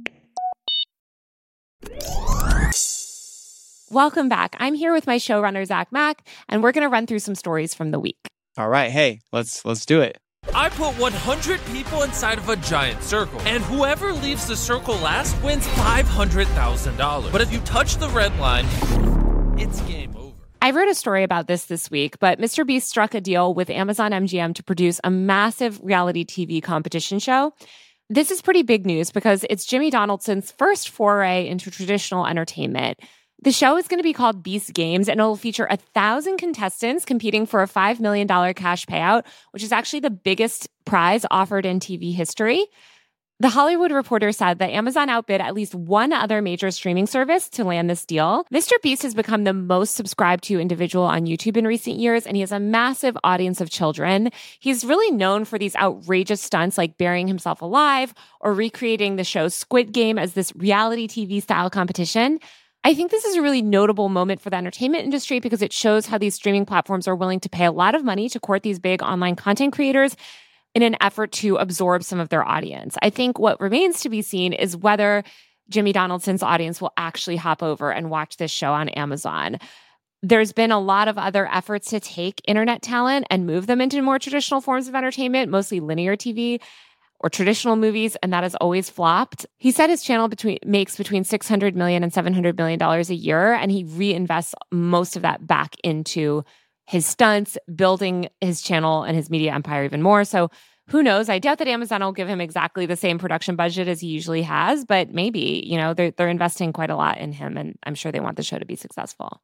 Welcome back. I'm here with my showrunner, Zach Mack, and we're going to run through some stories from the week. All right, hey, let's let's do it. I put one hundred people inside of a giant circle, and whoever leaves the circle last wins five hundred thousand dollars. But if you touch the red line, it's game over. I wrote a story about this this week, but Mister Beast struck a deal with Amazon M G M to produce a massive reality T V competition show. This is pretty big news because it's Jimmy Donaldson's first foray into traditional entertainment. The show is going to be called Beast Games, and it'll feature a thousand contestants competing for a five million dollars cash payout, which is actually the biggest prize offered in T V history. The Hollywood Reporter said that Amazon outbid at least one other major streaming service to land this deal. Mister Beast has become the most subscribed to individual on YouTube in recent years, and he has a massive audience of children. He's really known for these outrageous stunts like burying himself alive or recreating the show Squid Game as this reality T V style competition. I think this is a really notable moment for the entertainment industry because it shows how these streaming platforms are willing to pay a lot of money to court these big online content creators in an effort to absorb some of their audience. I think what remains to be seen is whether Jimmy Donaldson's audience will actually hop over and watch this show on Amazon. There's been a lot of other efforts to take internet talent and move them into more traditional forms of entertainment, mostly linear T V or traditional movies, and that has always flopped. He said his channel between makes between six hundred million dollars and seven hundred million dollars a year, and he reinvests most of that back into his stunts, building his channel and his media empire even more. So who knows? I doubt that Amazon will give him exactly the same production budget as he usually has, but maybe, you know, they're, they're investing quite a lot in him, and I'm sure they want the show to be successful.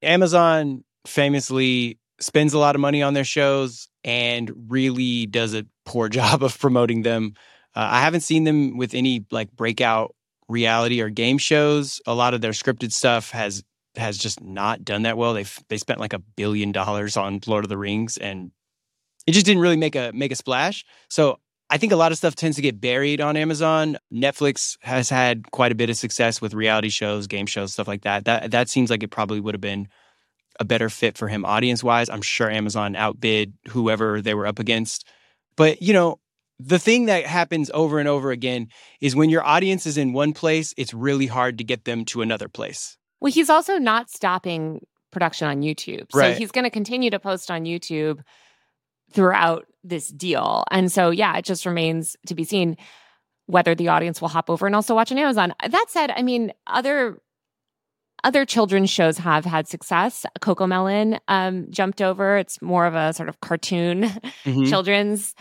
Amazon famously spends a lot of money on their shows and really does a poor job of promoting them. Uh, I haven't seen them with any like breakout reality or game shows. A lot of their scripted stuff has has just not done that well. They they spent like a billion dollars on Lord of the Rings, and it just didn't really make a make a splash. So I think a lot of stuff tends to get buried on Amazon. Netflix has had quite a bit of success with reality shows, game shows, stuff like that. That that seems like it probably would have been a better fit for him audience-wise. I'm sure Amazon outbid whoever they were up against. But, you know, the thing that happens over and over again is when your audience is in one place, it's really hard to get them to another place. Well, he's also not stopping production on YouTube. So Right. he's going to continue to post on YouTube throughout this deal. And so, yeah, it just remains to be seen whether the audience will hop over and also watch on Amazon. That said, I mean, other other children's shows have had success. CoComelon um, jumped over. It's more of a sort of cartoon Mhm. children's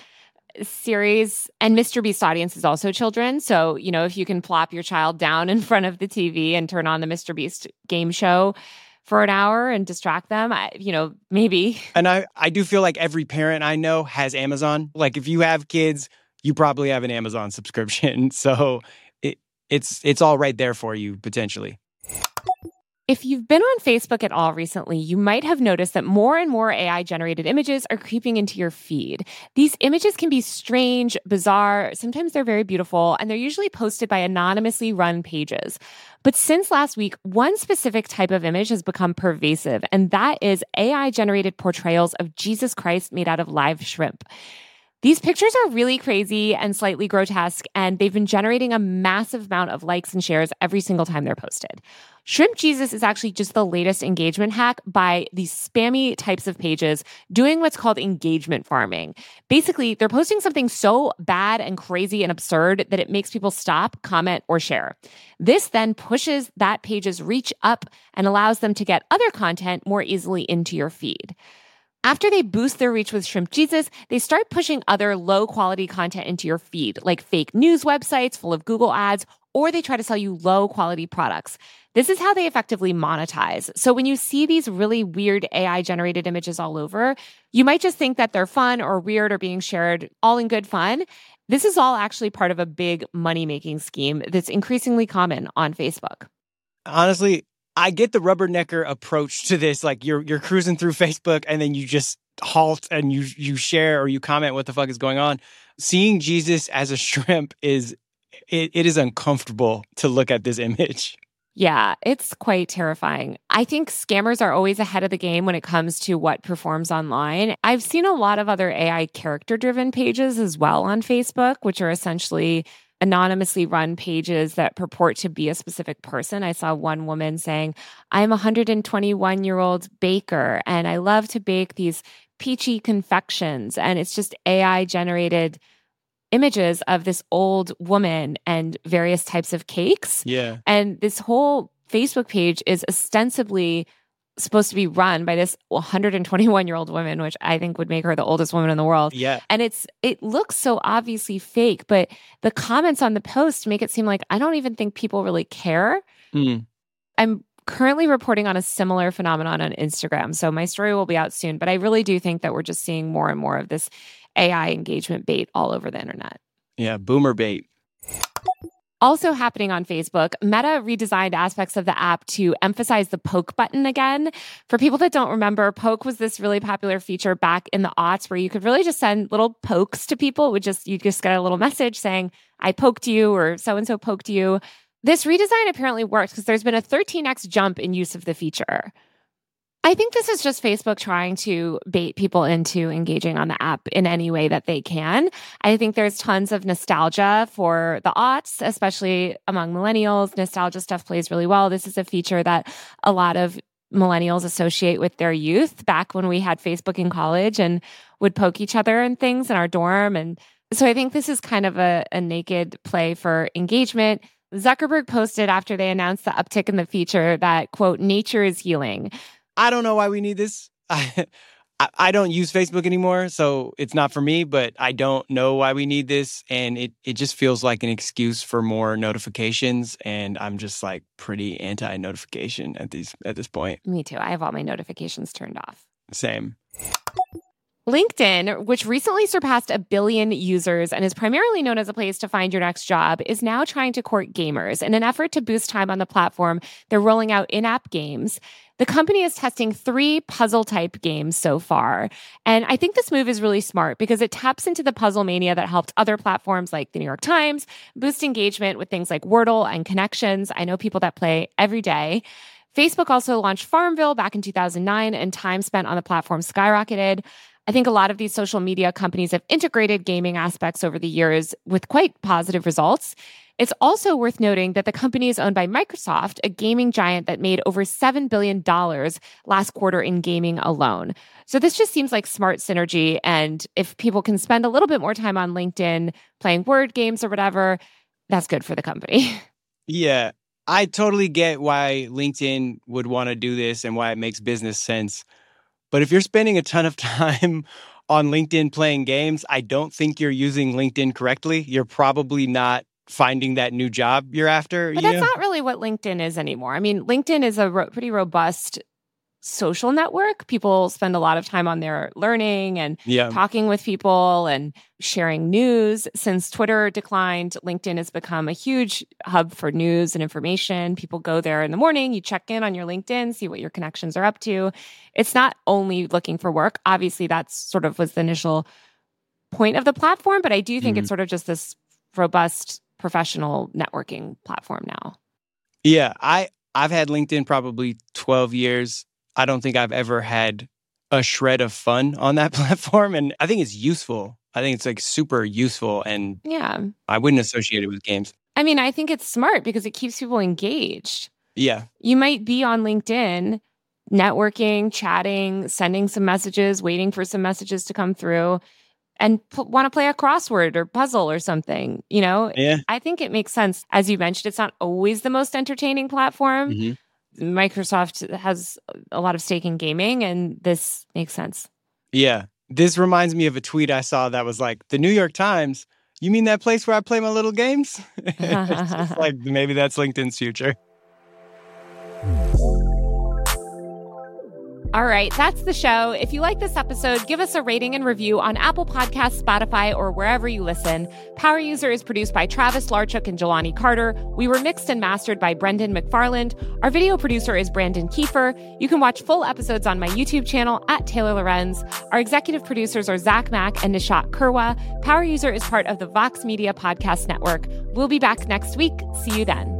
series. And Mister Beast's audience is also children. So, you know, if you can plop your child down in front of the T V and turn on the Mister Beast game show for an hour and distract them, I, you know, maybe. And I, I do feel like every parent I know has Amazon. Like if you have kids, you probably have an Amazon subscription. So it, it's it's all right there for you, potentially. If you've been on Facebook at all recently, you might have noticed that more and more A I-generated images are creeping into your feed. These images can be strange, bizarre, sometimes they're very beautiful, and they're usually posted by anonymously run pages. But since last week, one specific type of image has become pervasive, and that is A I-generated portrayals of Jesus Christ made out of live shrimp. These pictures are really crazy and slightly grotesque, and they've been generating a massive amount of likes and shares every single time they're posted. Shrimp Jesus is actually just the latest engagement hack by these spammy types of pages doing what's called engagement farming. Basically, they're posting something so bad and crazy and absurd that it makes people stop, comment, or share. This then pushes that page's reach up and allows them to get other content more easily into your feed. After they boost their reach with Shrimp Jesus, they start pushing other low-quality content into your feed, like fake news websites full of Google ads, or they try to sell you low-quality products. This is how they effectively monetize. So when you see these really weird A I-generated images all over, you might just think that they're fun or weird or being shared all in good fun. This is all actually part of a big money-making scheme that's increasingly common on Facebook. Honestly, I get the rubbernecker approach to this. Like you're you're cruising through Facebook and then you just halt and you you share or you comment what the fuck is going on. Seeing Jesus as a shrimp is it, it is uncomfortable to look at this image. Yeah, it's quite terrifying. I think scammers are always ahead of the game when it comes to what performs online. I've seen a lot of other A I character-driven pages as well on Facebook, which are essentially anonymously run pages that purport to be a specific person. I saw one woman saying, I'm a one hundred twenty-one-year-old baker, and I love to bake these peachy confections. And it's just A I-generated images of this old woman and various types of cakes. Yeah. And this whole Facebook page is ostensibly supposed to be run by this one hundred twenty-one-year-old woman, which I think would make her the oldest woman in the world. Yeah. And it's it looks so obviously fake, but the comments on the post make it seem like I don't even think people really care. Mm. I'm currently reporting on a similar phenomenon on Instagram, so my story will be out soon, but I really do think that we're just seeing more and more of this A I engagement bait all over the internet. Yeah, boomer bait. Also happening on Facebook, Meta redesigned aspects of the app to emphasize the poke button again. For people that don't remember, poke was this really popular feature back in the aughts where you could really just send little pokes to people. It would just, you just get a little message saying, I poked you or so-and-so poked you. This redesign apparently works because there's been a thirteen x jump in use of the feature. I think this is just Facebook trying to bait people into engaging on the app in any way that they can. I think there's tons of nostalgia for the aughts, especially among millennials. Nostalgia stuff plays really well. This is a feature that a lot of millennials associate with their youth back when we had Facebook in college and would poke each other and things in our dorm. And so I think this is kind of a, a naked play for engagement. Zuckerberg posted after they announced the uptick in the feature that, quote, nature is healing. I don't know why we need this. I, I don't use Facebook anymore, so it's not for me, but I don't know why we need this. And it, it just feels like an excuse for more notifications. And I'm just like pretty anti-notification at these at this point. Me too. I have all my notifications turned off. Same. LinkedIn, which recently surpassed a billion users and is primarily known as a place to find your next job, is now trying to court gamers. In an effort to boost time on the platform, they're rolling out in-app games. The company is testing three puzzle-type games so far. And I think this move is really smart because it taps into the puzzle mania that helped other platforms like the New York Times boost engagement with things like Wordle and Connections. I know people that play every day. Facebook also launched Farmville back in two thousand nine, and time spent on the platform skyrocketed. I think a lot of these social media companies have integrated gaming aspects over the years with quite positive results. It's also worth noting that the company is owned by Microsoft, a gaming giant that made over seven billion dollars last quarter in gaming alone. So this just seems like smart synergy. And if people can spend a little bit more time on LinkedIn playing word games or whatever, that's good for the company. Yeah, I totally get why LinkedIn would want to do this and why it makes business sense. But if you're spending a ton of time on LinkedIn playing games, I don't think you're using LinkedIn correctly. You're probably not finding that new job you're after. But you that's know? not really what LinkedIn is anymore. I mean, LinkedIn is a ro- pretty robust social network. People spend a lot of time on there learning and yeah. talking with people and sharing news. Since Twitter declined, LinkedIn has become a huge hub for news and information. People go there in the morning, you check in on your LinkedIn, see what your connections are up to. It's not only looking for work. Obviously, that's sort of was the initial point of the platform, but I do think mm-hmm. it's sort of just this robust professional networking platform now. Yeah, I, I've had LinkedIn probably twelve years. I don't think I've ever had a shred of fun on that platform. And I think it's useful. I think it's like super useful. And yeah, I wouldn't associate it with games. I mean, I think it's smart because it keeps people engaged. Yeah. You might be on LinkedIn, networking, chatting, sending some messages, waiting for some messages to come through, and p- want to play a crossword or puzzle or something. You know, yeah. I think it makes sense. As you mentioned, it's not always the most entertaining platform. Mm-hmm. Microsoft has a lot of stake in gaming, and this makes sense. Yeah. This reminds me of a tweet I saw that was like, the New York Times, you mean that place where I play my little games? It's just like, maybe that's LinkedIn's future. All right, that's the show. If you like this episode, give us a rating and review on Apple Podcasts, Spotify, or wherever you listen. Power User is produced by Travis Larchuk and Jelani Carter. We were mixed and mastered by Brendan McFarland. Our video producer is Brandon Kiefer. You can watch full episodes on my YouTube channel at Taylor Lorenz. Our executive producers are Zach Mack and Nishat Kurwa. Power User is part of the Vox Media Podcast Network. We'll be back next week. See you then.